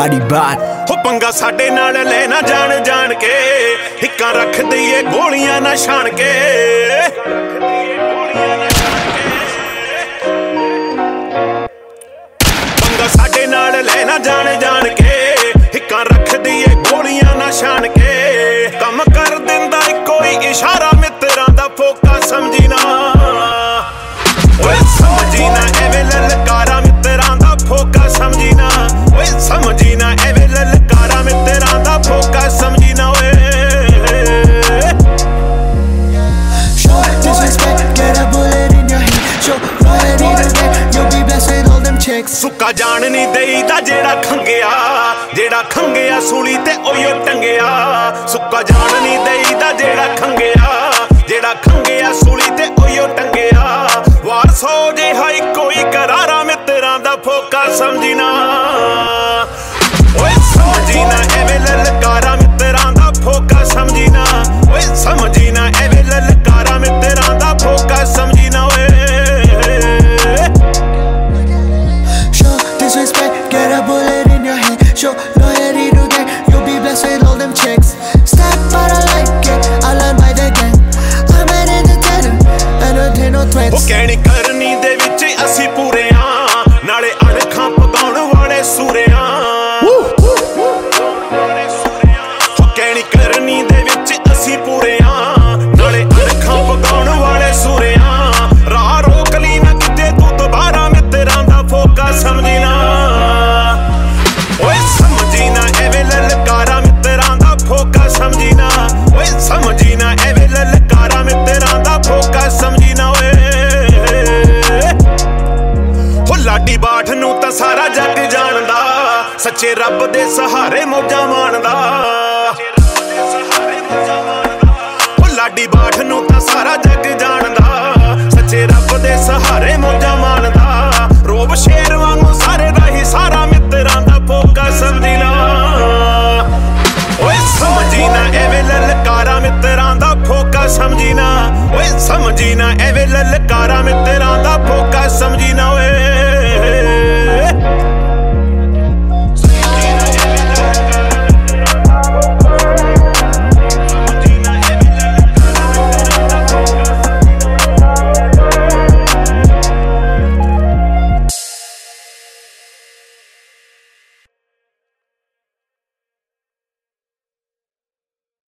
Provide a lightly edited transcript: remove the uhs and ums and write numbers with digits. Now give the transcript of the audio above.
ਲਾੜੀ ਬਾਤ ਹੋ ਪੰਗਾ ਸਾਡੇ ਨਾਲ ਲੈ ਨਾ ਜਾਣ ਜਾਣ ਕੇ ਹਿੱਕਾਂ ਰੱਖ ਦਈਏ ਗੋਲੀਆਂ ਨਾ ਛਾਣ ਕੇ ਪੰਗਾ ਸਾਡੇ ਨਾਲ ਲੈ ਨਾ ਜਾਣ ਕੇ ਹਿੱਕਾਂ ਰੱਖ ਦਈਏ ਗੋਲੀਆਂ ਨਾ ਛਾਣ ਕੇ ਕੰਮ ਕਰ ਦਿੰਦਾ ਕੋਈ ਇਸ਼ਾਰਾ ਮਿੱਤਰਾਂ ਦਾ ਫੋਕਾ ਸਮਝੀ ਨਾ ਓਏ ਸਮਝੀ ਨਾ ਐਵੇਂ ਲਲਕਾਰਾ ਮਿੱਤਰਾਂ ਦਾ ਫੋਕਾ ਸਮਝੀ ਨਾ ਓਏ ਸਮਝੀ ਨਾ ਐਵੇਂ ਲਲਕਾਰਾ ਮਿੱਤਰਾਂ ਦਾ ਫੋਕਾ ਸਮਝੀ ਨਾ ਓਏ ਸੁੱਕਾ ਜਾਣ ਨਹੀਂ ਦੇਈਦਾ ਜਿਹੜਾ ਖੰਗਿਆ ਸੂਲੀ ਤੇ ਓਯੋ ਟੰਗਿਆ ਸੁੱਕਾ ਜਾਣ ਨਹੀਂ ਦੇਈਦਾ ਜਿਹੜਾ ਖੰਗਿਆ ਸੂਲੀ ਤੇ ਓਯੋ ਟੰਗਿਆ ਵਾਰ ਸੋ ਜਿਹਾ ਕੋਈ ਕਰਾਰਾ ਮਿੱਤਰਾਂ ਦਾ ਫੋਕਾ ਸਮਝੀ ਨਾ ਓਏ ਸਮਝੀ ਨਾ ਐਵੇਂ ਲਲਕਾਰਾ ਮਿੱਤਰਾਂ ਦਾ ਫੋਕਾ ਸਮਝੀ ਨਾ ਓਏ ਸਮਝੀ ਨਾ ਐਵੇਂ ਲਲਕਾਰਾ ਮਿੱਤਰਾਂ ਦਾ ਫੋਕਾ ਸਮਝੀ ਨਾ ਓਏ Get a bullet in your head, show loyalty to get. You'll be blessed with all them checks. Step but I like it, I learn by the gang. I'm an entertainer, and no threats. ਉਹ ਕਹਿਣੀ ਕਰਨੀ ਦੇ ਵਿੱਚ ਅਸੀਂ ਪੂਰੇ ਆਂ ਨਾਲੇ ਅਣਖਾਂ ਪਕਾਉਣ ਵਾਲੇ ਸੂਰੇ ਆਂ ਉਹ ਕਹਿਣੀ ਕਰਨੀ ਦੇ ਵਿੱਚ ਅਸੀਂ ਪੂਰੇ ਆਂ ਨਾਲੇ ਅਣਖਾਂ ਪਕਾਉਣ ਵਾਲੇ ਸੂਰੇ ਆਂ ਰਾਹ ਰੋਕ ਲਈ ਨਾ ਕਿਤੇ ਤੂੰ ਦੁਬਾਰਾ ਮਿੱਤਰਾਂ ਦਾ ਫੋਕਾ ਸਮਝੀ ਨਾ ਓਏ ਸਮਝੀ ਨਾ ਐਵੇਂ ਲਲਕਾਰਾ ਮਿੱਤਰਾਂ ਦਾ ਫੋਕਾ ਸਮਝੀ ਨਾ ਓਏ ਸਮਝੀ ਨਾ ਐਵੇਂ ਲਲਕਾਰਾ ਮਿੱਤਰਾਂ ਦਾ ਫੋਕਾ ਸਮਝੀ ਨਾ ਓਏ ਹੋ ਲਾਡੀ ਬਾਠ ਨੂੰ ਤਾਂ ਸਾਰਾ ਜੱਗ ਜਾਣਦਾ ਸੱਚੇ ਰੱਬ ਦੇ ਸਹਾਰੇ ਮੌਜਾਂ ਮਾਣਦਾ ਹੋ ਲਾਡੀ ਬਾਠ ਨੂੰ ਤਾਂ ਸਾਰਾ ਜੱਗ ਜਾਣਦਾ ਸੱਚੇ ਰੱਬ ਦੇ ਸਹਾਰੇ ਮੌਜਾਂ ਮਾਣਦਾ ਰੋਬ ਸ਼ੇਰ ਵਾਂਗੂ ਸਾਰੇ ਦਾ ਹੀ ਸਾਰਾ ਮਿੱਤਰਾਂ ਦਾ ਫੋਕਾ ਸਮਝੀ ਨਾ ਓਏ ਸਮਝੀ ਨਾ ਐਵੇਂ ਲਲਕਾਰਾ ਮਿੱਤਰਾਂ ਦਾ ਫੋਕਾ ਸਮਝੀ ਨਾ ਓਏ ਸਮਝੀ ਨਾ ਐਵੇਂ ਲਲਕਾਰਾ ਮਿੱਤਰਾਂ ਦਾ